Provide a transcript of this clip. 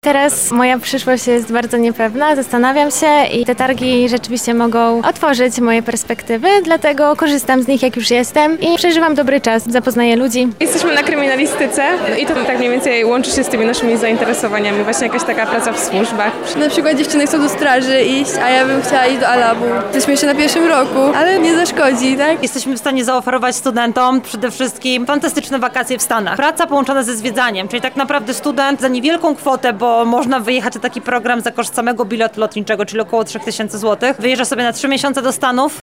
Teraz moja przyszłość jest bardzo niepewna, zastanawiam się i te targi rzeczywiście mogą otworzyć moje perspektywy, dlatego korzystam z nich jak już jestem i przeżywam dobry czas, zapoznaję ludzi. Jesteśmy na kryminalistyce i to tak mniej więcej łączy się z tymi naszymi zainteresowaniami, właśnie jakaś taka praca w służbach. Na przykład dziewczyny chcą do straży iść, a ja bym chciała iść do Alabu. Jesteśmy jeszcze na pierwszym roku, ale nie zaszkodzi, tak? Jesteśmy w stanie zaoferować studentom przede wszystkim fantastyczne wakacje w Stanach. Praca połączona ze zwiedzaniem, czyli tak naprawdę student za niewielką kwotę, bo można wyjechać na taki program za koszt samego biletu lotniczego, czyli około 3000 zł. Wyjeżdża sobie na 3 miesiące do Stanów.